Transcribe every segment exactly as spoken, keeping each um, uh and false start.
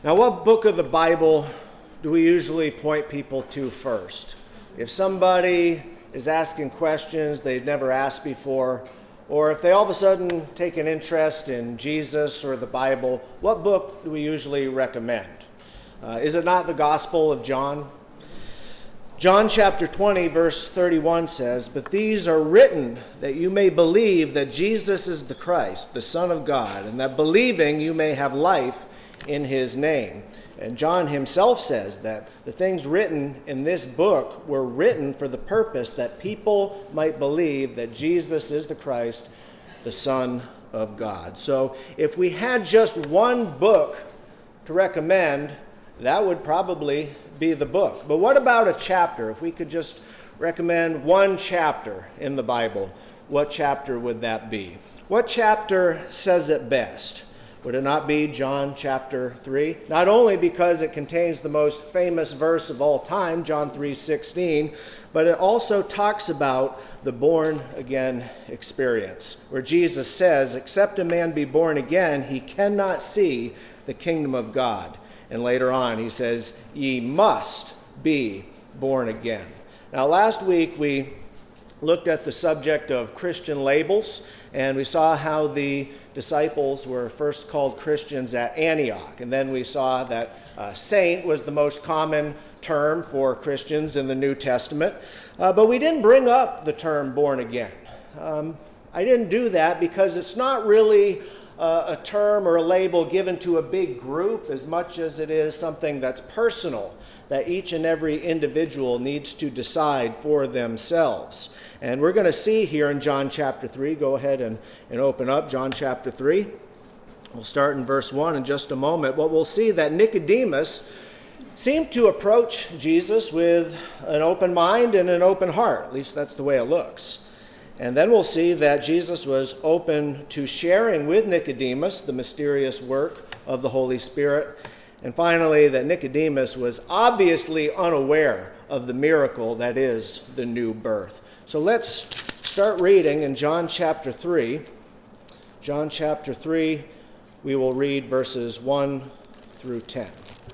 Now, what book of the Bible do we usually point people to first? If somebody is asking questions they've never asked before, or if they all of a sudden take an interest in Jesus or the Bible, what book do we usually recommend? Uh, is it not the Gospel of John? John chapter twenty, verse thirty-one says, "But these are written that you may believe that Jesus is the Christ, the Son of God, and that believing you may have life in his name." And John himself says that the things written in this book were written for the purpose that people might believe that Jesus is the Christ, the Son of God. So if we had just one book to recommend, that would probably be the book. But what about a chapter? If we could just recommend one chapter in the Bible, what chapter would that be? What chapter says it best? Would it not be John chapter three? Not only because it contains the most famous verse of all time, John three sixteen, but it also talks about the born-again experience, where Jesus says, "Except a man be born again, he cannot see the kingdom of God." And later on, he says, "Ye must be born again." Now, last week we looked at the subject of Christian labels, and we saw how the disciples were first called Christians at Antioch. And then we saw that uh, saint was the most common term for Christians in the New Testament. Uh, but we didn't bring up the term born again. Um, I didn't do that because it's not really uh, a term or a label given to a big group as much as it is something that's personal, that each and every individual needs to decide for themselves. And we're going to see here in John chapter three, go ahead and, and open up John chapter three. We'll start in verse one in just a moment. What we'll see that Nicodemus seemed to approach Jesus with an open mind and an open heart. At least that's the way it looks. And then we'll see that Jesus was open to sharing with Nicodemus the mysterious work of the Holy Spirit. And finally, that Nicodemus was obviously unaware of the miracle that is the new birth. So let's start reading in John chapter three. John chapter three, we will read verses one through ten.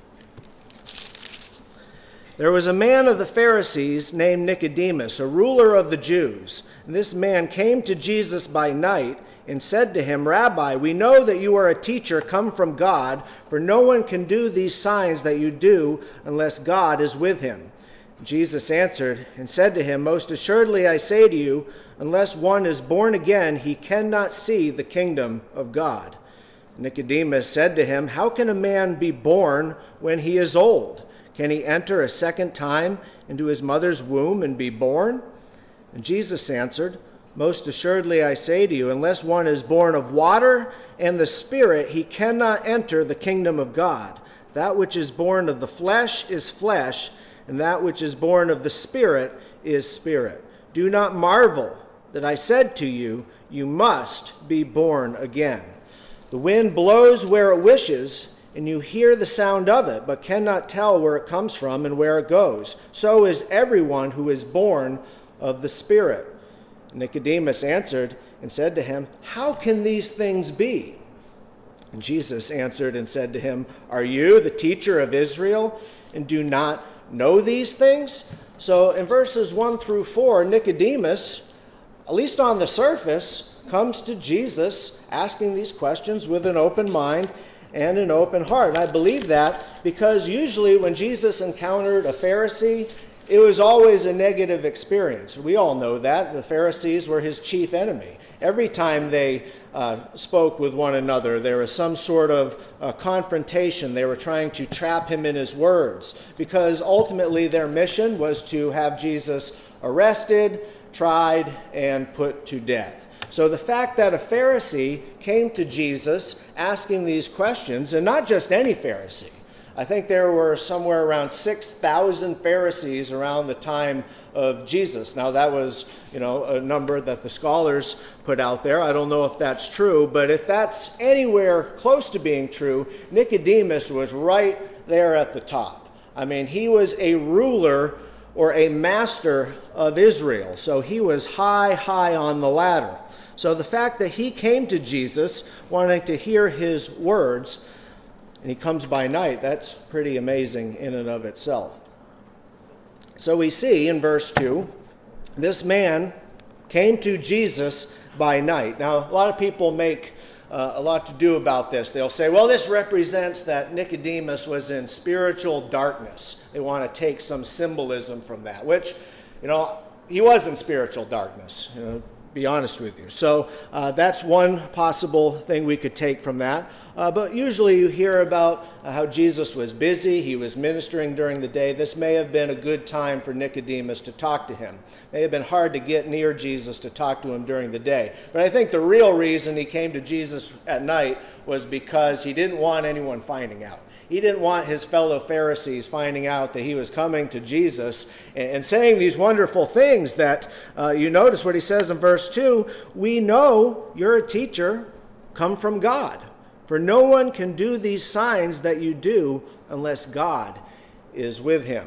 "There was a man of the Pharisees named Nicodemus, a ruler of the Jews. And this man came to Jesus by night and said to him, 'Rabbi, we know that you are a teacher come from God, for no one can do these signs that you do unless God is with him.' Jesus answered and said to him, 'Most assuredly I say to you, unless one is born again, he cannot see the kingdom of God.' Nicodemus said to him, 'How can a man be born when he is old? Can he enter a second time into his mother's womb and be born?' And Jesus answered, 'Most assuredly I say to you, unless one is born of water and the Spirit, he cannot enter the kingdom of God. That which is born of the flesh is flesh, and that which is born of the Spirit is spirit. Do not marvel that I said to you, you must be born again. The wind blows where it wishes, and you hear the sound of it, but cannot tell where it comes from and where it goes. So is everyone who is born of the Spirit.' Nicodemus answered and said to him, 'How can these things be?' And Jesus answered and said to him, 'Are you the teacher of Israel and do not know these things?' So in verses one through four, Nicodemus, at least on the surface, comes to Jesus asking these questions with an open mind and an open heart. And I believe that because usually when Jesus encountered a Pharisee, it was always a negative experience. We all know that. The Pharisees were his chief enemy. Every time they uh, spoke with one another, there was some sort of uh, confrontation. They were trying to trap him in his words because ultimately their mission was to have Jesus arrested, tried, and put to death. So the fact that a Pharisee came to Jesus asking these questions, and not just any Pharisee. I think there were somewhere around six thousand Pharisees around the time of Jesus. Now that was, you know, a number that the scholars put out there. I don't know if that's true, but if that's anywhere close to being true, Nicodemus was right there at the top. I mean, he was a ruler or a master of Israel, so he was high, high on the ladder. So the fact that he came to Jesus wanting to hear his words and he comes by night. That's pretty amazing in and of itself. So we see in verse two, this man came to Jesus by night. Now, a lot of people make uh, a lot to do about this. They'll say, well, this represents that Nicodemus was in spiritual darkness. They want to take some symbolism from that, which, you know, he was in spiritual darkness, you know, be honest with you. So uh, that's one possible thing we could take from that. Uh, but usually you hear about uh, how Jesus was busy, he was ministering during the day. This may have been a good time for Nicodemus to talk to him. It may have been hard to get near Jesus to talk to him during the day. But I think the real reason he came to Jesus at night was because he didn't want anyone finding out. He didn't want his fellow Pharisees finding out that he was coming to Jesus and, and saying these wonderful things that uh, you notice what he says in verse two, we know you're a teacher come from God. For no one can do these signs that you do unless God is with him.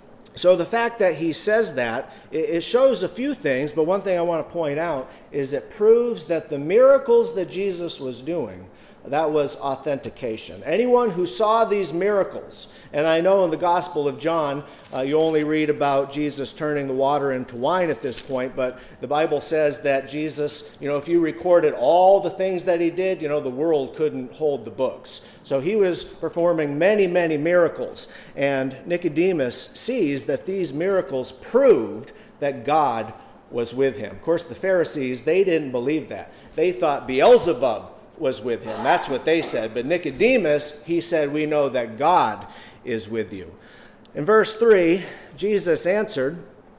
So the fact that he says that, it shows a few things, but one thing I want to point out is it proves that the miracles that Jesus was doing, that was authentication. Anyone who saw these miracles, and I know in the Gospel of John, uh, you only read about Jesus turning the water into wine at this point, but the Bible says that Jesus, you know, if you recorded all the things that he did, you know, the world couldn't hold the books. So he was performing many, many miracles, and Nicodemus sees that these miracles proved that God was with him. Of course, the Pharisees, they didn't believe that. They thought Beelzebub was with him. That's what they said. But Nicodemus, he said, we know that God is with you. In verse three, Jesus answered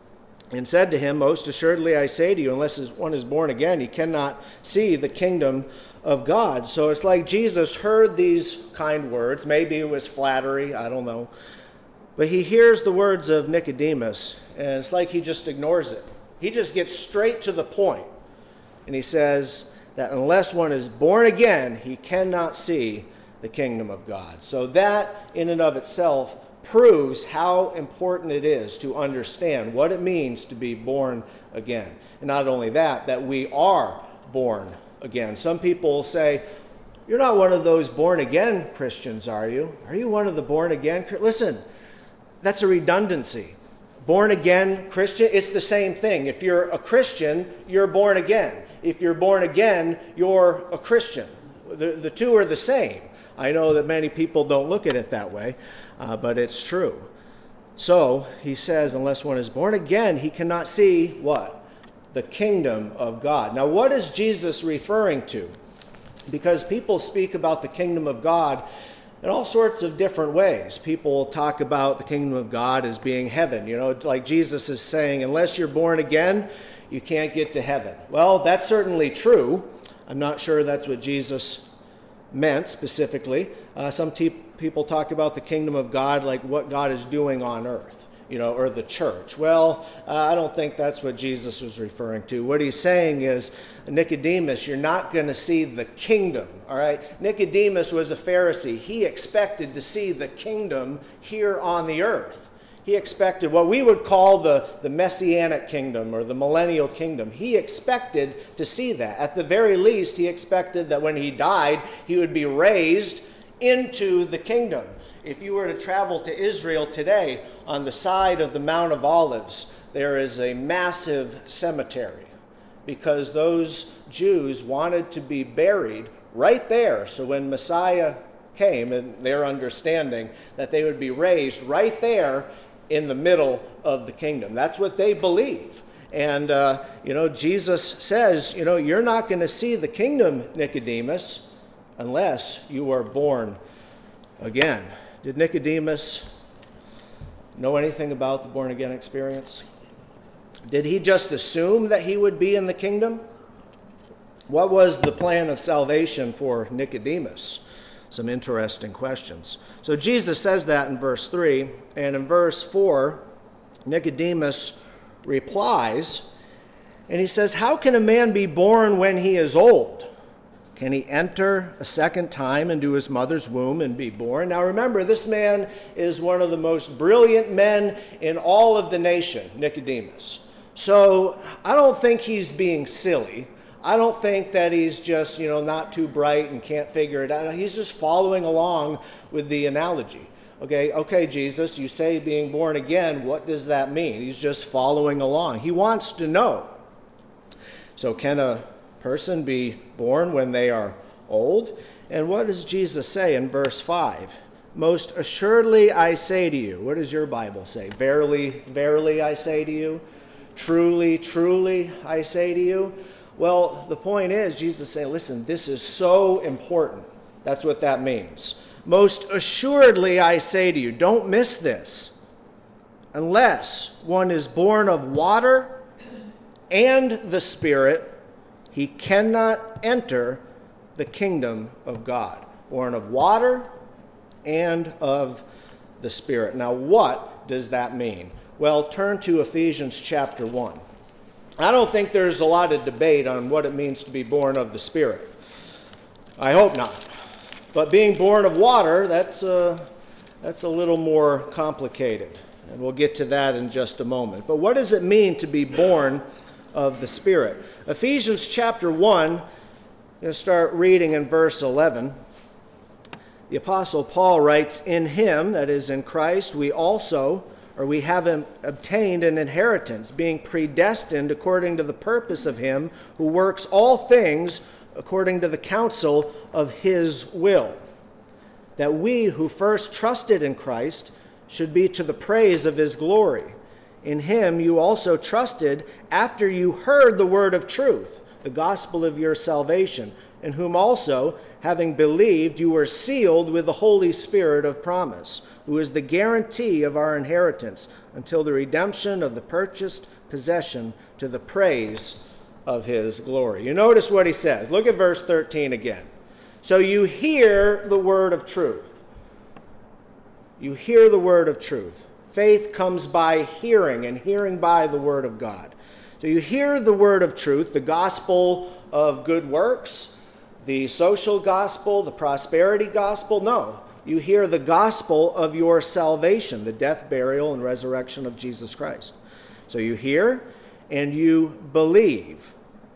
and said to him, most assuredly I say to you, unless one is born again, he cannot see the kingdom of God. So it's like Jesus heard these kind words. Maybe it was flattery, I don't know. But he hears the words of Nicodemus, and it's like he just ignores it. He just gets straight to the point. And he says that unless one is born again, he cannot see the kingdom of God. So that in and of itself proves how important it is to understand what it means to be born again. And not only that, that we are born again. Some people say, you're not one of those born again Christians, are you? Are you one of the born again? Listen, that's a redundancy. Born again Christian, it's the same thing. If you're a Christian, you're born again. If you're born again, you're a Christian. The, the two are the same. I know that many people don't look at it that way, uh, but it's true. So he says, unless one is born again, he cannot see what? The kingdom of God. Now, what is Jesus referring to? Because people speak about the kingdom of God in all sorts of different ways. People talk about the kingdom of God as being heaven. You know, like Jesus is saying, unless you're born again, you can't get to heaven. Well, that's certainly true. I'm not sure that's what Jesus meant specifically. Uh, some te- people talk about the kingdom of God like what God is doing on earth, you know, or the church. Well, uh, I don't think that's what Jesus was referring to. What he's saying is, Nicodemus, you're not going to see the kingdom, all right? Nicodemus was a Pharisee. He expected to see the kingdom here on the earth. He expected what we would call the, the messianic kingdom or the millennial kingdom. He expected to see that. At the very least, he expected that when he died, he would be raised into the kingdom. If you were to travel to Israel today, on the side of the Mount of Olives, there is a massive cemetery because those Jews wanted to be buried right there. So when Messiah came, and their understanding that they would be raised right there in the middle of the kingdom. That's what they believe. And, uh, you know, Jesus says, you know, you're not going to see the kingdom, Nicodemus, unless you are born again. Did Nicodemus know anything about the born-again experience? Did he just assume that he would be in the kingdom? What was the plan of salvation for Nicodemus? Some interesting questions. So Jesus says that in verse three, and in verse four, Nicodemus replies, and he says, how can a man be born when he is old? Can he enter a second time into his mother's womb and be born? Now remember, this man is one of the most brilliant men in all of the nation, Nicodemus. So I don't think he's being silly. I don't think that he's just, you know, not too bright and can't figure it out. He's just following along with the analogy. Okay, okay, Jesus, you say being born again, what does that mean? He's just following along. He wants to know. So can a person be born when they are old? And what does Jesus say in verse five? Most assuredly I say to you. What does your Bible say? Verily, verily I say to you. Truly, truly I say to you. Well, the point is, Jesus saying, listen, this is so important. That's what that means. Most assuredly I say to you, don't miss this. Unless one is born of water and the Spirit, he cannot enter the kingdom of God. Born of water and of the Spirit. Now, what does that mean? Well, turn to Ephesians chapter one. I don't think there's a lot of debate on what it means to be born of the Spirit. I hope not. But being born of water, that's a, that's a little more complicated. And we'll get to that in just a moment. But what does it mean to be born of the Spirit? Ephesians chapter one, I'm going to start reading in verse eleven. The Apostle Paul writes, in him, that is in Christ, we also, or we have obtained an inheritance, being predestined according to the purpose of him who works all things according to the counsel of his will, that we who first trusted in Christ should be to the praise of his glory. In him you also trusted after you heard the word of truth, the gospel of your salvation, in whom also, having believed, you were sealed with the Holy Spirit of promise, who is the guarantee of our inheritance until the redemption of the purchased possession to the praise of his glory. You notice what he says. Look at verse thirteen again. So you hear the word of truth. You hear the word of truth. Faith comes by hearing, and hearing by the word of God. So you hear the word of truth, the gospel of good works, the social gospel, the prosperity gospel. No, you hear the gospel of your salvation, the death, burial, and resurrection of Jesus Christ. So you hear and you believe,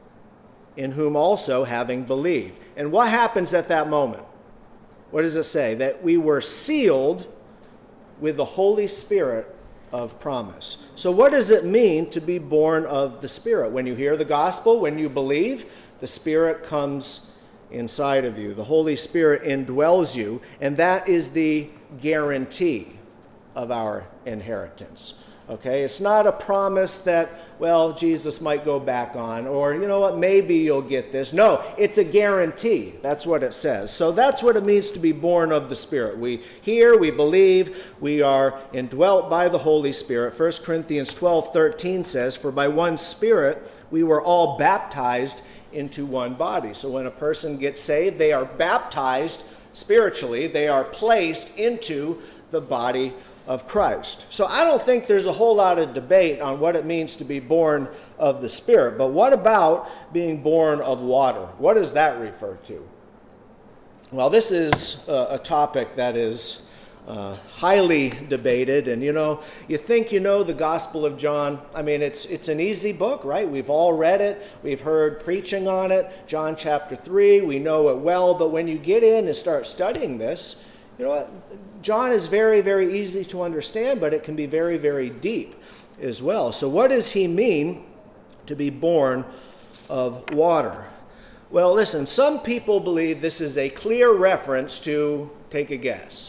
in whom also having believed. And what happens at that moment? What does it say? That we were sealed with the Holy Spirit of promise. So what does it mean to be born of the Spirit? When you hear the gospel, when you believe, the Spirit comes inside of you. The Holy Spirit indwells you, and that is the guarantee of our inheritance. Okay, it's not a promise that, well, Jesus might go back on, or, you know what, maybe you'll get this. No, it's a guarantee. That's what it says. So that's what it means to be born of the Spirit. We hear, we believe, we are indwelt by the Holy Spirit. First Corinthians twelve thirteen says, for by one Spirit we were all baptized into one body. So when a person gets saved, they are baptized spiritually. They are placed into the body of Christ. So I don't think there's a whole lot of debate on what it means to be born of the Spirit. But what about being born of water? What does that refer to? Well, this is a, a topic that is uh, highly debated. And, you know, you think you know the Gospel of John. I mean, it's, it's an easy book, right? We've all read it. We've heard preaching on it. John chapter three, we know it well. But when you get in and start studying this, you know what? John is very, very easy to understand, but it can be very, very deep as well. So what does he mean to be born of water? Well, listen, some people believe this is a clear reference to, take a guess.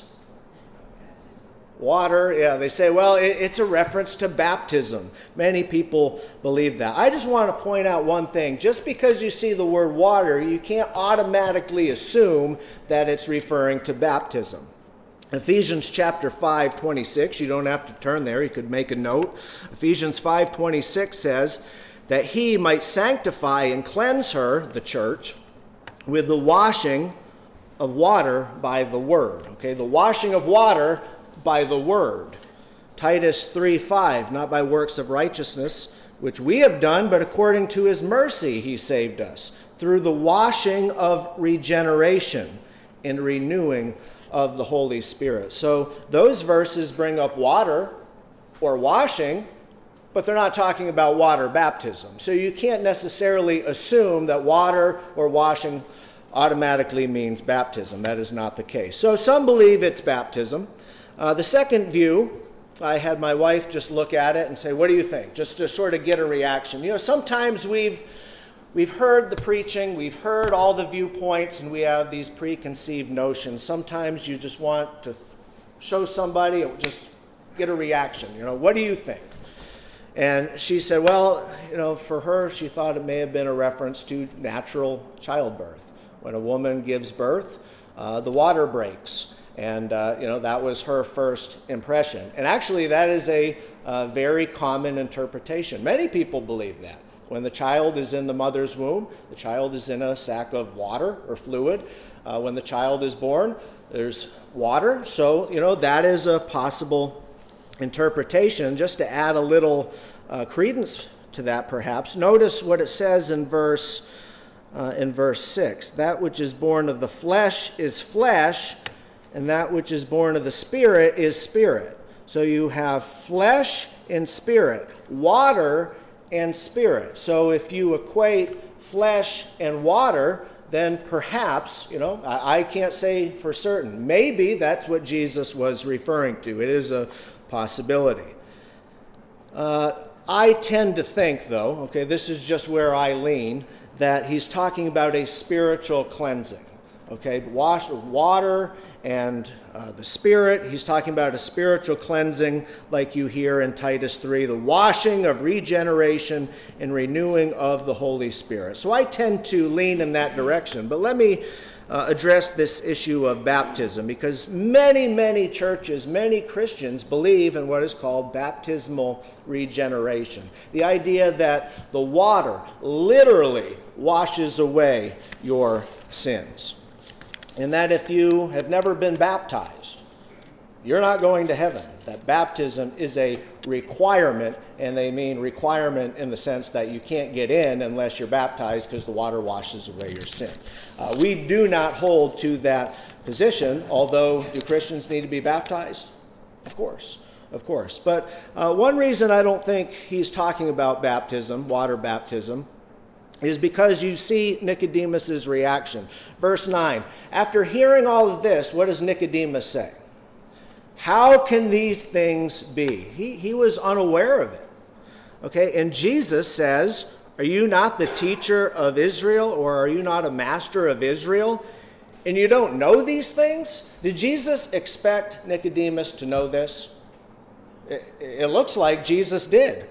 Water, yeah, they say, well, it, it's a reference to baptism. Many people believe that. I just want to point out one thing. Just because you see the word water, you can't automatically assume that it's referring to baptism. Ephesians chapter five twenty-six, you don't have to turn there, you could make a note. Ephesians five twenty-six says that he might sanctify and cleanse her, the church, with the washing of water by the word. Okay, the washing of water by the word. Titus three five, not by works of righteousness, which we have done, but according to his mercy he saved us, through the washing of regeneration and renewing of the Holy Spirit. So those verses bring up water or washing, but they're not talking about water baptism. So you can't necessarily assume that water or washing automatically means baptism. That is not the case. So some believe it's baptism. Uh, the second view, I had my wife just look at it and say, what do you think? Just to sort of get a reaction. You know, sometimes we've We've heard the preaching, we've heard all the viewpoints, and we have these preconceived notions. Sometimes you just want to show somebody, or just get a reaction. You know, what do you think? And she said, well, you know, for her, she thought it may have been a reference to natural childbirth. When a woman gives birth, uh, the water breaks. And, uh, you know, that was her first impression. And actually, that is a uh, very common interpretation. Many people believe that. When the child is in the mother's womb, the child is in a sack of water or fluid. Uh, when the child is born, there's water. So, you know, that is a possible interpretation. Just to add a little uh, credence to that, perhaps, notice what it says in verse, uh, in verse six. That which is born of the flesh is flesh, and that which is born of the Spirit is spirit. So you have flesh and spirit, water and spirit. So if you equate flesh and water, then perhaps, you know, I, I can't say for certain. Maybe that's what Jesus was referring to. It is a possibility. Uh, I tend to think, though, okay, this is just where I lean, that he's talking about a spiritual cleansing. Okay, wash water and uh, the Spirit. He's talking about a spiritual cleansing like you hear in Titus three, the washing of regeneration and renewing of the Holy Spirit. So I tend to lean in that direction. But let me uh, address this issue of baptism, because many, many churches, many Christians believe in what is called baptismal regeneration. The idea that the water literally washes away your sins. And that if you have never been baptized, you're not going to heaven. That baptism is a requirement, and they mean requirement in the sense that you can't get in unless you're baptized because the water washes away your sin. Uh, we do not hold to that position, although do Christians need to be baptized? Of course, of course. But uh, one reason I don't think he's talking about baptism, water baptism, is because you see Nicodemus's reaction. Verse nine, after hearing all of this, what does Nicodemus say? How can these things be? He, he was unaware of it. Okay, and Jesus says, are you not the teacher of Israel, or are you not a master of Israel, and you don't know these things? Did Jesus expect Nicodemus to know this? It, it looks like Jesus did.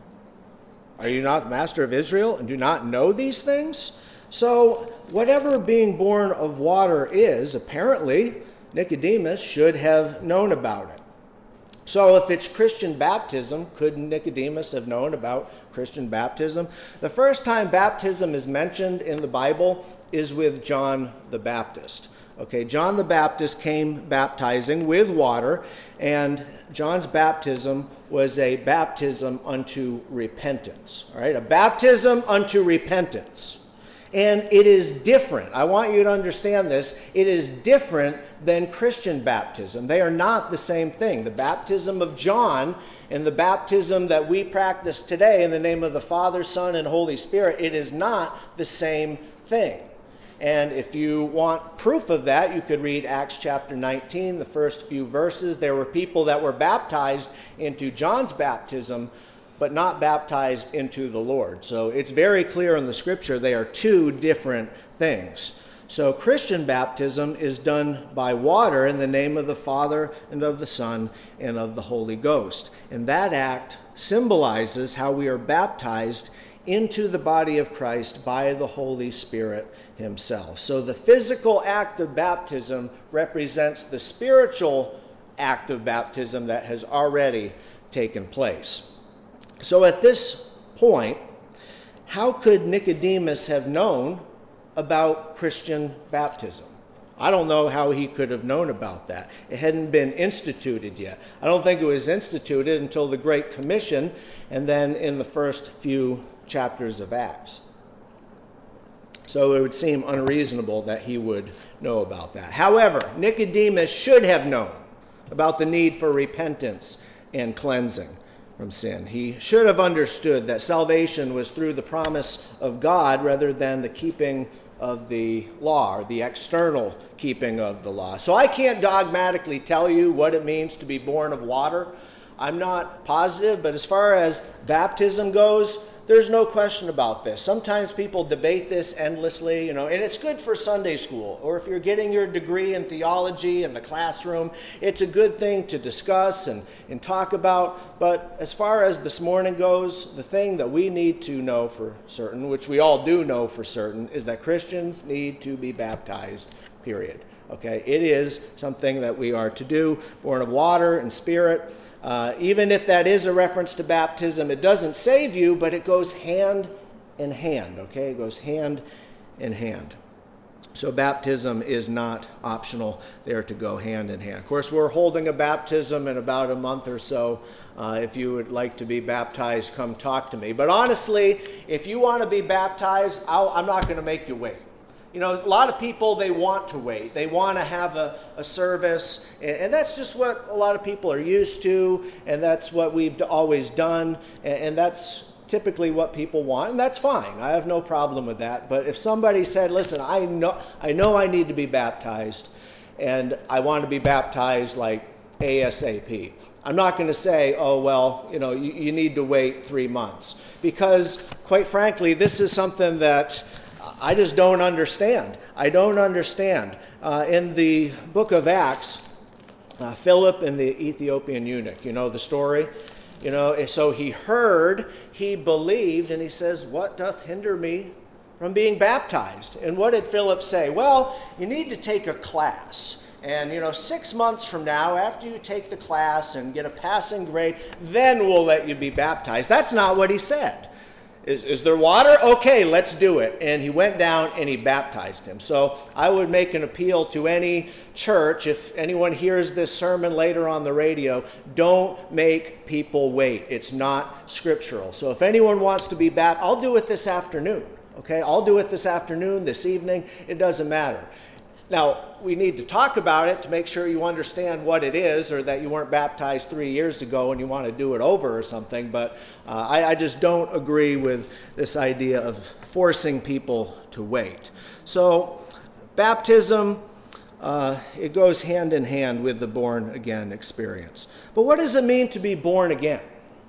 Are you not the master of Israel and do not know these things? So whatever being born of water is, apparently Nicodemus should have known about it. So if it's Christian baptism, could Nicodemus have known about Christian baptism? The first time baptism is mentioned in the Bible is with John the Baptist. Okay, John the Baptist came baptizing with water, and John's baptism was a baptism unto repentance. All right, a baptism unto repentance. And it is different. I want you to understand this. It is different than Christian baptism. They are not the same thing. The baptism of John and the baptism that we practice today in the name of the Father, Son, and Holy Spirit, it is not the same thing. And if you want proof of that, you could read Acts chapter nineteen, the first few verses. There were people that were baptized into John's baptism, but not baptized into the Lord. So it's very clear in the scripture they are two different things. So Christian baptism is done by water in the name of the Father and of the Son and of the Holy Ghost. And that act symbolizes how we are baptized into the body of Christ by the Holy Spirit himself. So the physical act of baptism represents the spiritual act of baptism that has already taken place. So at this point, how could Nicodemus have known about Christian baptism? I don't know how he could have known about that. It hadn't been instituted yet. I don't think it was instituted until the Great Commission and then in the first few chapters of Acts. So it would seem unreasonable that he would know about that. However, Nicodemus should have known about the need for repentance and cleansing. from sin. He should have understood that salvation was through the promise of God rather than the keeping of the law, or the external keeping of the law. So I can't dogmatically tell you what it means to be born of water. I'm not positive, but as far as baptism goes, there's no question about this. Sometimes people debate this endlessly, you know, and it's good for Sunday school, or if you're getting your degree in theology in the classroom, it's a good thing to discuss and, and talk about. But as far as this morning goes, the thing that we need to know for certain, which we all do know for certain, is that Christians need to be baptized, period. Okay, it is something that we are to do, born of water and spirit. Uh, even if that is a reference to baptism, it doesn't save you, but it goes hand in hand, okay? It goes hand in hand. So baptism is not optional. They are to go hand in hand. Of course, we're holding a baptism in about a month or so. Uh, if you would like to be baptized, come talk to me. But honestly, if you want to be baptized, I'll, I'm not going to make you wait. You know, a lot of people, they want to wait. They want to have a, a service, and, and that's just what a lot of people are used to, and that's what we've always done, and, and that's typically what people want, and that's fine. I have no problem with that. But if somebody said, listen, I know I know I need to be baptized, and I want to be baptized like ASAP, I'm not going to say, oh, well, you know, you, you need to wait three months. Because, quite frankly, this is something that I just don't understand. I don't understand. Uh, in the book of Acts, uh, Philip and the Ethiopian eunuch, you know the story? You know, so he heard, he believed, and he says, what doth hinder me from being baptized? And what did Philip say? Well, you need to take a class. And, you know, six months from now, after you take the class and get a passing grade, then we'll let you be baptized. That's not what he said. Is, is there water? Okay, let's do it. And he went down and he baptized him. So I would make an appeal to any church, if anyone hears this sermon later on the radio, don't make people wait. It's not scriptural. So if anyone wants to be baptized, I'll do it this afternoon. Okay, I'll do it this afternoon, this evening. It doesn't matter. Now, we need to talk about it to make sure you understand what it is, or that you weren't baptized three years ago and you want to do it over or something. But uh, I, I just don't agree with this idea of forcing people to wait. So baptism, uh, it goes hand in hand with the born again experience. But what does it mean to be born again?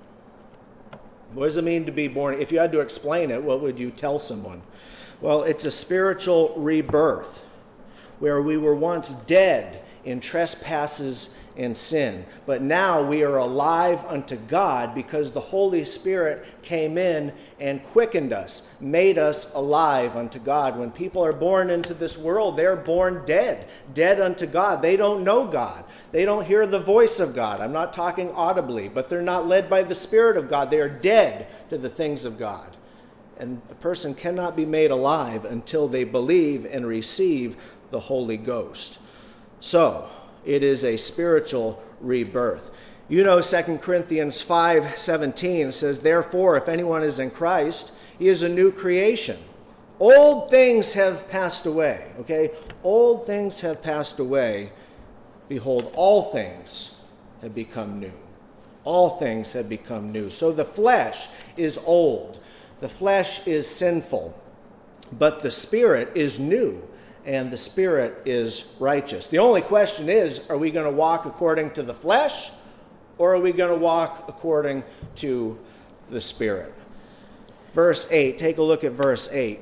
What does it mean to be born? If you had to explain it, what would you tell someone? Well, it's a spiritual rebirth, where we were once dead in trespasses and sin. But now we are alive unto God because the Holy Spirit came in and quickened us, made us alive unto God. When people are born into this world, they're born dead, dead unto God. They don't know God. They don't hear the voice of God. I'm not talking audibly, but they're not led by the Spirit of God. They are dead to the things of God. And a person cannot be made alive until they believe and receive the Holy Ghost. So, it is a spiritual rebirth. You know, Second Corinthians five seventeen says, therefore, if anyone is in Christ, he is a new creation. Old things have passed away. Okay? Old things have passed away. Behold, all things have become new. All things have become new. So the flesh is old. The flesh is sinful. But the Spirit is new. And the Spirit is righteous. The only question is, are we going to walk according to the flesh, or are we going to walk according to the Spirit? Verse eight, take a look at verse eight.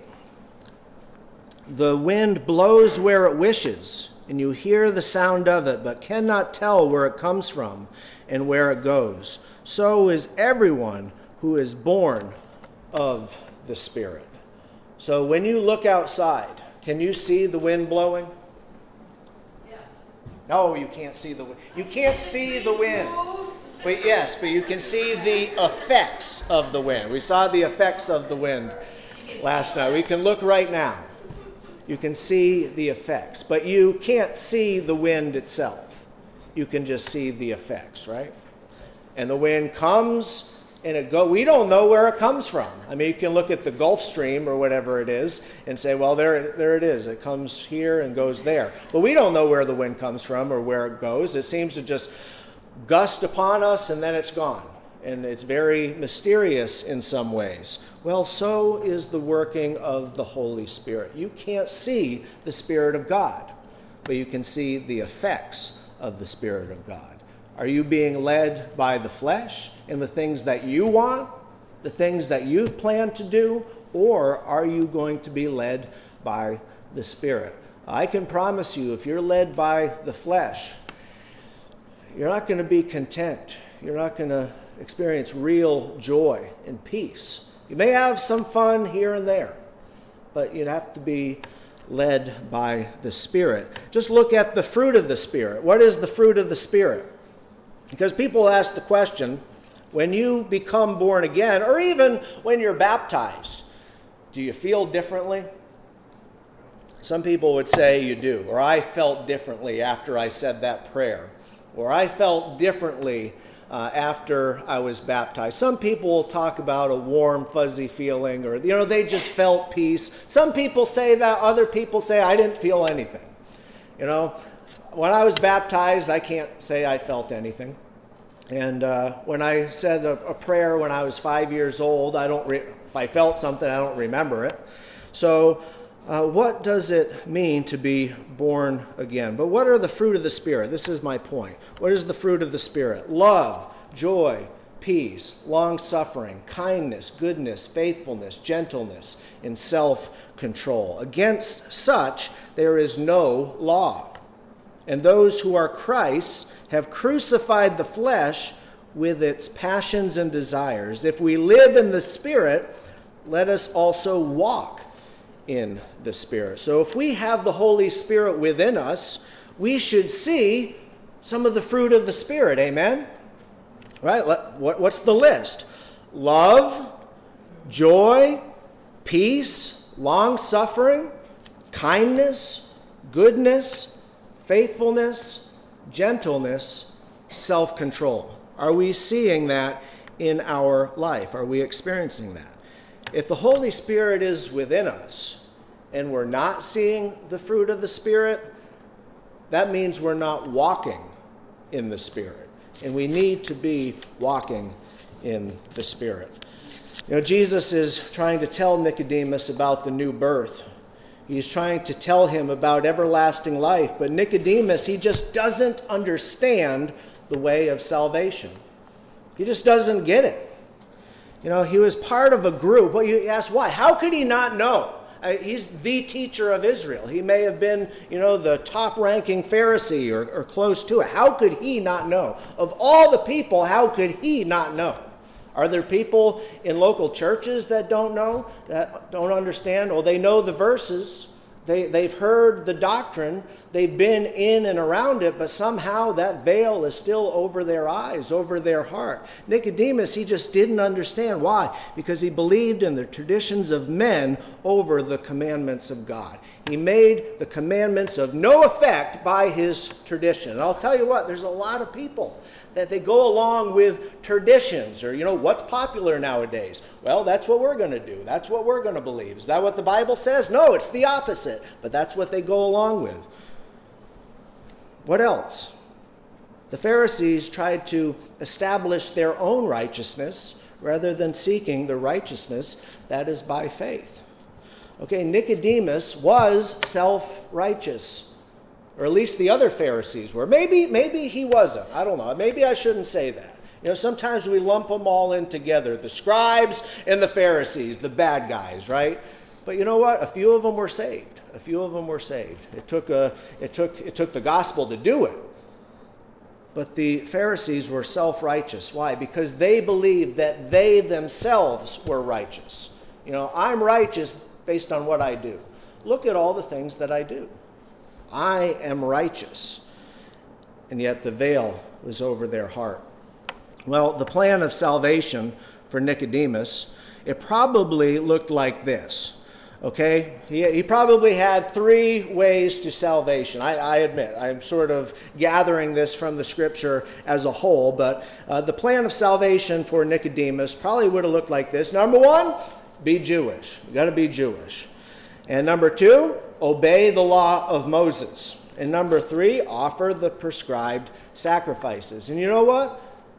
The wind blows where it wishes, and you hear the sound of it, but cannot tell where it comes from and where it goes. So is everyone who is born of the Spirit. So when you look outside, can you see the wind blowing? Yeah. No, you can't see the wind. You can't see the wind. But yes, but you can see the effects of the wind. We saw the effects of the wind last night. We can look right now. You can see the effects. But you can't see the wind itself. You can just see the effects, right? And the wind comes and it go. We don't know where it comes from. I mean, you can look at the Gulf Stream or whatever it is and say, well, there, there it is. It comes here and goes there. But we don't know where the wind comes from or where it goes. It seems to just gust upon us and then it's gone. and it's very mysterious in some ways. Well, so is the working of the Holy Spirit. You can't see the Spirit of God, but you can see the effects of the Spirit of God. Are you being led by the flesh and the things that you want, the things that you've planned to do, or are you going to be led by the Spirit? I can promise you, if you're led by the flesh, you're not going to be content. You're not going to experience real joy and peace. You may have some fun here and there, but you'd have to be led by the Spirit. Just look at the fruit of the Spirit. What is the fruit of the Spirit? Because people ask the question, when you become born again, or even when you're baptized, do you feel differently? Some people would say you do, or I felt differently after I said that prayer, or I felt differently uh, after I was baptized. Some people will talk about a warm, fuzzy feeling, or, you know, they just felt peace. Some people say that, other people say I didn't feel anything. You know, when I was baptized, I can't say I felt anything. And uh, when I said a, a prayer when I was five years old, I don't. Re- if I felt something, I don't remember it. So, uh, what does it mean to be born again? But what are the fruit of the Spirit? This is my point. What is the fruit of the Spirit? Love, joy, peace, long-suffering, kindness, goodness, faithfulness, gentleness, and self-control. Against such there is no law. And those who are Christ's have crucified the flesh with its passions and desires. If we live in the Spirit, let us also walk in the Spirit. So if we have the Holy Spirit within us, we should see some of the fruit of the Spirit. Amen? Right? What's the list? Love, joy, peace, long-suffering, kindness, goodness, faithfulness, gentleness, self-control. Are we seeing that in our life? Are we experiencing that? If the Holy Spirit is within us and we're not seeing the fruit of the Spirit, that means we're not walking in the Spirit. And we need to be walking in the Spirit. You know, Jesus is trying to tell Nicodemus about the new birth. He's trying to tell him about everlasting life, but Nicodemus, he just doesn't understand the way of salvation. He just doesn't get it. You know, he was part of a group. Well, you ask why? How could he not know? Uh, he's the teacher of Israel. He may have been, you know, the top-ranking Pharisee or, or close to it. How could he not know? Of all the people, how could he not know? Are there people in local churches that don't know, that don't understand? Well, they know the verses. They, they've heard the doctrine. They've been in and around it, but somehow that veil is still over their eyes, over their heart. Nicodemus, he just didn't understand. Why? Because he believed in the traditions of men over the commandments of God. He made the commandments of no effect by his tradition. And I'll tell you what, there's a lot of people that they go along with traditions, or, you know, what's popular nowadays? Well, that's what we're going to do. That's what we're going to believe. Is that what the Bible says? No, it's the opposite. But that's what they go along with. What else? The Pharisees tried to establish their own righteousness rather than seeking the righteousness that is by faith. Okay, Nicodemus was self-righteous. Or at least the other Pharisees were. Maybe, maybe he wasn't. I don't know. Maybe I shouldn't say that. You know, sometimes we lump them all in together. The scribes and the Pharisees, the bad guys, right? But you know what? A few of them were saved. A few of them were saved. It took a, it took, it took the gospel to do it. But the Pharisees were self-righteous. Why? Because they believed that they themselves were righteous. You know, I'm righteous based on what I do. Look at all the things that I do. I am righteous. And yet the veil was over their heart. Well, the plan of salvation for Nicodemus, it probably looked like this. Okay? He, he probably had three ways to salvation. I, I admit, I'm sort of gathering this from the scripture as a whole, but uh, the plan of salvation for Nicodemus probably would have looked like this. Number one, be Jewish. You got to be Jewish. And number two, obey the law of Moses. And number three, offer the prescribed sacrifices. And you know what?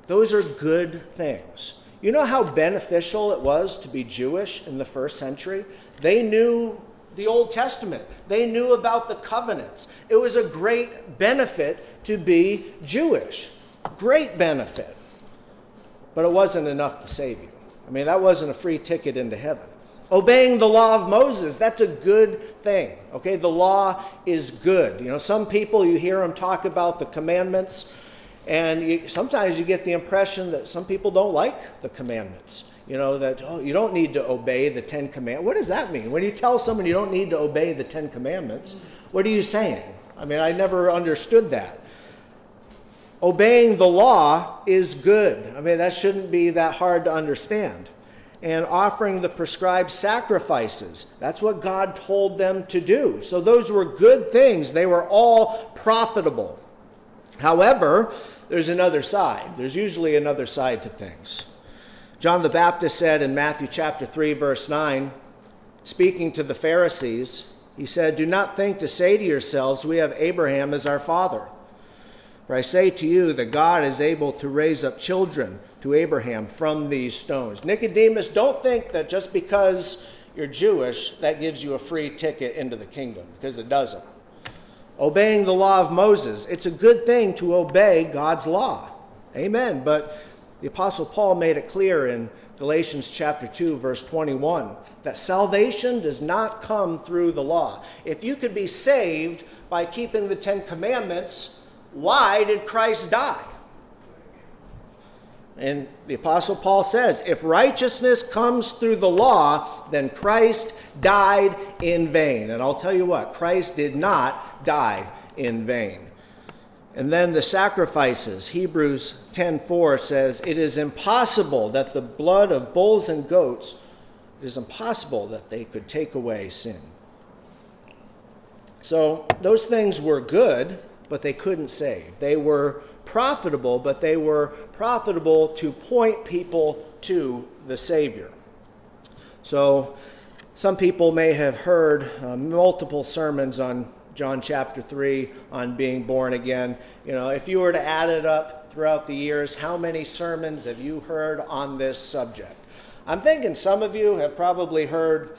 Those are good things. You know how beneficial it was to be Jewish in the first century? They knew the Old Testament. They knew about the covenants. It was a great benefit to be Jewish. Great benefit. But it wasn't enough to save you. I mean, that wasn't a free ticket into heaven. Obeying the law of Moses, that's a good thing. Okay, the law is good. You know, some people, you hear them talk about the commandments, and you, sometimes you get the impression that some people don't like the commandments. You know, that, oh, you don't need to obey the Ten Commandments. What does that mean? When you tell someone you don't need to obey the Ten Commandments, what are you saying? I mean, I never understood that. Obeying the law is good. I mean, that shouldn't be that hard to understand. And offering the prescribed sacrifices, that's what God told them to do. So those were good things. They were all profitable. However, there's another side. There's usually another side to things. John the Baptist said in Matthew chapter three, verse nine, speaking to the Pharisees, he said, "Do not think to say to yourselves, we have Abraham as our father. For I say to you that God is able to raise up children to Abraham from these stones." Nicodemus, don't think that just because you're Jewish, that gives you a free ticket into the kingdom, because it doesn't. Obeying the law of Moses, it's a good thing to obey God's law. Amen. But the Apostle Paul made it clear in Galatians chapter two, verse twenty-one, that salvation does not come through the law. If you could be saved by keeping the Ten Commandments, why did Christ die? And the Apostle Paul says, if righteousness comes through the law, then Christ died in vain. And I'll tell you what, Christ did not die in vain. And then the sacrifices, Hebrews ten four says, it is impossible that the blood of bulls and goats, it is impossible that they could take away sin. So those things were good, but they couldn't save. They were profitable, but they were profitable to point people to the Savior. So some people may have heard uh, multiple sermons on John chapter three on being born again. You know, if you were to add it up throughout the years, how many sermons have you heard on this subject? I'm thinking some of you have probably heard,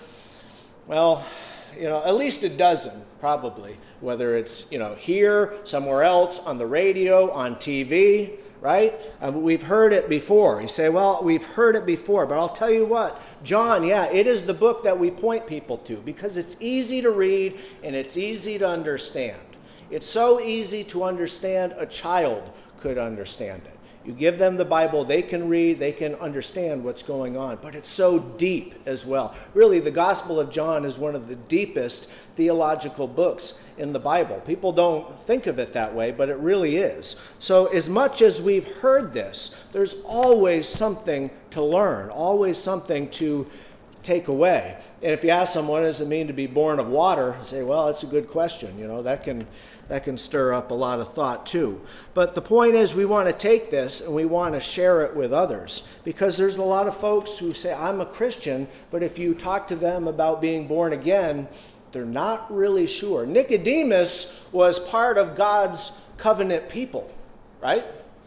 well, you know, at least a dozen, probably, whether it's, you know, here, somewhere else, on the radio, on T V, right? Um, we've heard it before. You say, well, we've heard it before, but I'll tell you what, John, yeah, it is the book that we point people to because it's easy to read and it's easy to understand. It's so easy to understand, a child could understand it. You give them the Bible, they can read, they can understand what's going on. But it's so deep as well. Really, the Gospel of John is one of the deepest theological books in the Bible. People don't think of it that way, but it really is. So as much as we've heard this, there's always something to learn, always something to take away. And if you ask someone, what does it mean to be born of water? I say, well, that's a good question. You know, that can... That can stir up a lot of thought too. But the point is we want to take this and we want to share it with others because there's a lot of folks who say, I'm a Christian, but if you talk to them about being born again, they're not really sure. Nicodemus was part of God's covenant people, right?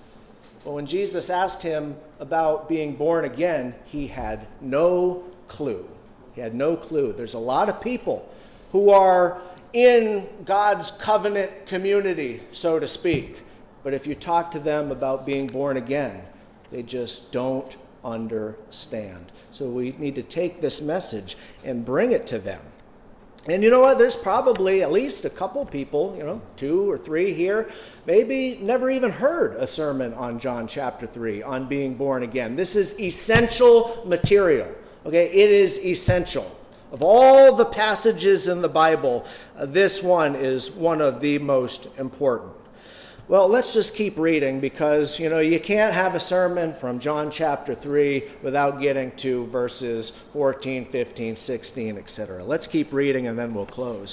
But when Jesus asked him about being born again, he had no clue. He had no clue. There's a lot of people who are in God's covenant community, so to speak. But if you talk to them about being born again, they just don't understand. So we need to take this message and bring it to them. And you know what? There's probably at least a couple people, you know, two or three here, maybe never even heard a sermon on John chapter three, on being born again. This is essential material. Okay, it is essential. Of all the passages in the Bible, uh, this one is one of the most important. Well, let's just keep reading because, you know, you can't have a sermon from John chapter three without getting to verses fourteen, fifteen, sixteen, et cetera. Let's keep reading and then we'll close.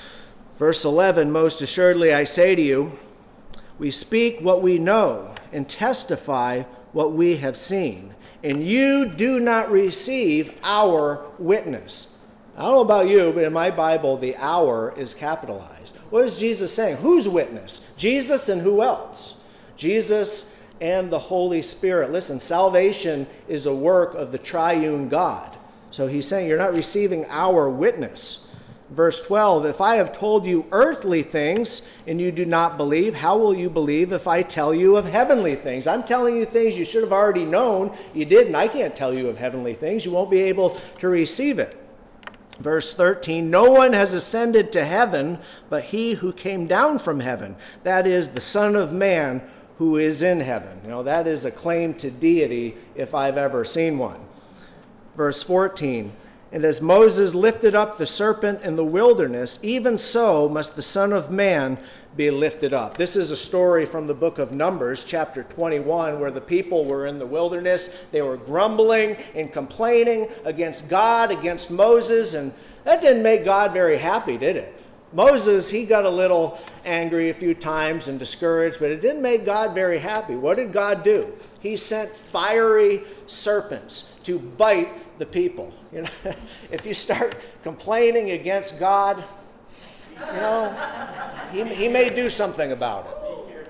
Verse eleven, most assuredly I say to you, we speak what we know and testify what we have seen, and you do not receive our witness. I don't know about you, but in my Bible, the "our" is capitalized. What is Jesus saying? Whose witness? Jesus and who else? Jesus and the Holy Spirit. Listen, salvation is a work of the triune God. So he's saying you're not receiving our witness. Verse twelve, if I have told you earthly things and you do not believe, how will you believe if I tell you of heavenly things? I'm telling you things you should have already known. You didn't. I can't tell you of heavenly things. You won't be able to receive it. Verse thirteen, no one has ascended to heaven but he who came down from heaven. That is the Son of Man who is in heaven. You know, that is a claim to deity if I've ever seen one. Verse fourteen, and as Moses lifted up the serpent in the wilderness, even so must the Son of Man be lifted up. This is a story from the book of Numbers, chapter twenty-one, where the people were in the wilderness. They were grumbling and complaining against God, against Moses, and that didn't make God very happy, did it? Moses, he got a little angry a few times and discouraged, but it didn't make God very happy. What did God do? He sent fiery serpents to bite the people. You know, if you start complaining against God, you know, he, he may do something about it.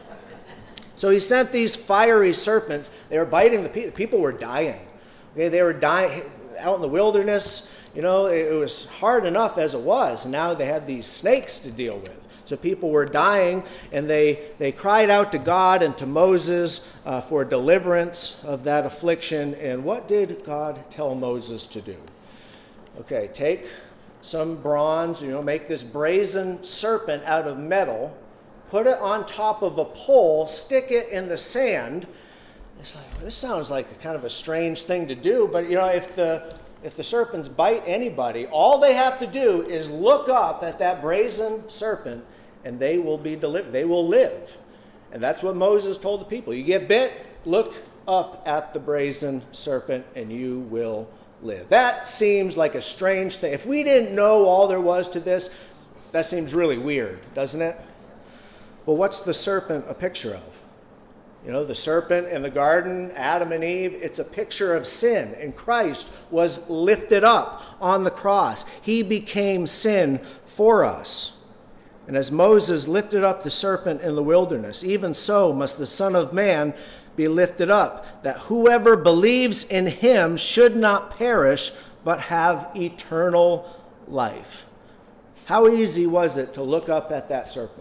So he sent these fiery serpents. They were biting the people. People were dying. Okay, they were dying out in the wilderness. You know, it, it was hard enough as it was. And now they had these snakes to deal with. So people were dying, and they, they cried out to God and to Moses uh, for deliverance of that affliction. And what did God tell Moses to do? Okay, take some bronze, you know, make this brazen serpent out of metal, put it on top of a pole, stick it in the sand. It's like, well, this sounds like a kind of a strange thing to do, but you know, if the if the serpents bite anybody, all they have to do is look up at that brazen serpent and they will be delivered. They will live. And that's what Moses told the people. You get bit, look up at the brazen serpent and you will live. That seems like a strange thing. If we didn't know all there was to this, that seems really weird, doesn't it? Well, what's the serpent a picture of? You know, the serpent in the garden, Adam and Eve, it's a picture of sin. And Christ was lifted up on the cross. He became sin for us. And as Moses lifted up the serpent in the wilderness, even so must the Son of Man be lifted up, that whoever believes in him should not perish, but have eternal life. How easy was it to look up at that serpent?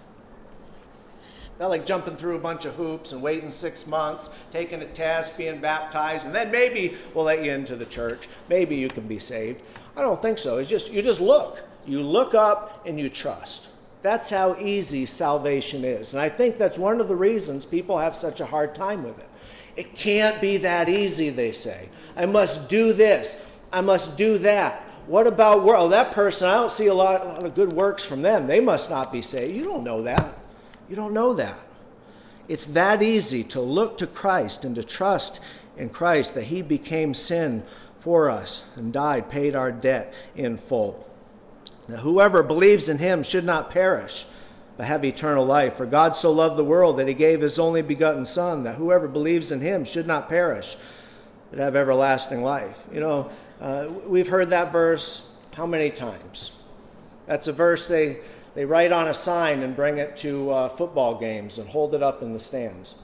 Not like jumping through a bunch of hoops and waiting six months, taking a test, being baptized, and then maybe we'll let you into the church. Maybe you can be saved. I don't think so. It's just, you just look. You look up and you trust. That's how easy salvation is. And I think that's one of the reasons people have such a hard time with it. It can't be that easy, they say. I must do this. I must do that. What about work? Oh, that person, I don't see a lot, a lot of good works from them. They must not be saved. You don't know that. You don't know that. It's that easy to look to Christ and to trust in Christ that he became sin for us and died, paid our debt in full. Now, whoever believes in him should not perish, but have eternal life. For God so loved the world that he gave his only begotten Son, that whoever believes in him should not perish, but have everlasting life. You know, uh, we've heard that verse how many times? That's a verse they... They write on a sign and bring it to uh, football games and hold it up in the stands.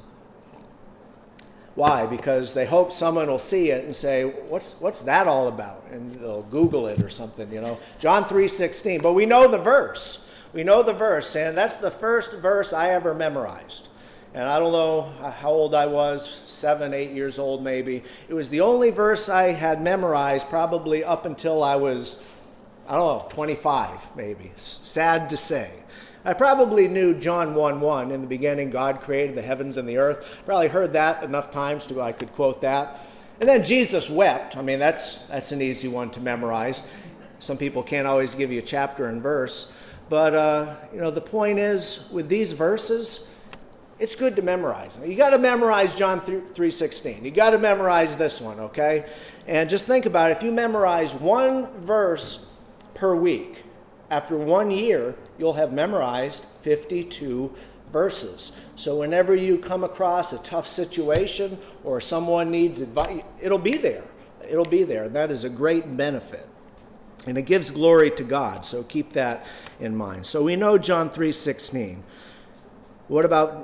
Why? Because they hope someone will see it and say, what's what's that all about? And they'll Google it or something, you know. John three sixteen. But we know the verse. We know the verse, and that's the first verse I ever memorized. And I don't know how old I was, seven, eight years old maybe. It was the only verse I had memorized probably up until I was, I don't know, twenty-five maybe. Sad to say. I probably knew John one one, in the beginning God created the heavens and the earth. Probably heard that enough times to I could quote that. And then Jesus wept. I mean, that's that's an easy one to memorize. Some people can't always give you a chapter and verse. But, uh, you know, the point is, with these verses, it's good to memorize them. You got to memorize John three sixteen. You got to memorize this one, okay? And just think about it. If you memorize one verse per week, after one year, you'll have memorized fifty-two verses. So whenever you come across a tough situation or someone needs advice, it'll be there. It'll be there. And that is a great benefit. And it gives glory to God. So keep that in mind. So we know John three sixteen. What about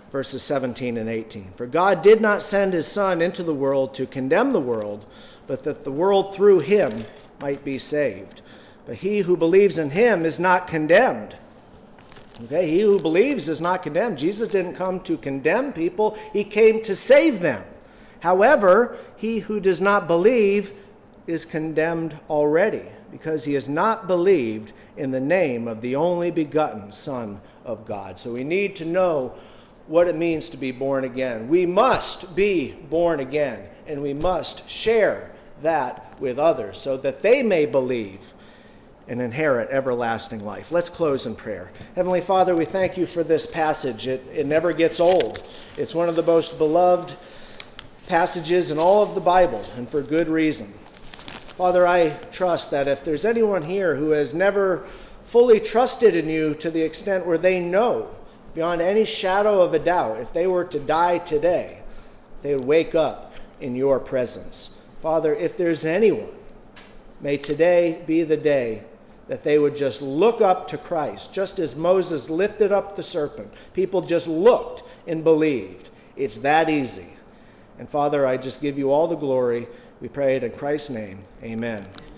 verses seventeen and eighteen. For God did not send his Son into the world to condemn the world, but that the world through him might be saved. But he who believes in him is not condemned. Okay, he who believes is not condemned. Jesus didn't come to condemn people. He came to save them. However, he who does not believe is condemned already, because he has not believed in the name of the only begotten Son of God. So we need to know what it means to be born again. We must be born again, and we must share that with others so that they may believe and inherit everlasting life. Let's close in prayer. Heavenly Father, we thank you for this passage. It, it never gets old. It's one of the most beloved passages in all of the Bible, and for good reason. Father, I trust that if there's anyone here who has never fully trusted in you to the extent where they know beyond any shadow of a doubt, if they were to die today, they would wake up in your presence. Father, if there's anyone, may today be the day that they would just look up to Christ, just as Moses lifted up the serpent. People just looked and believed. It's that easy. And Father, I just give you all the glory. We pray it in Christ's name. Amen.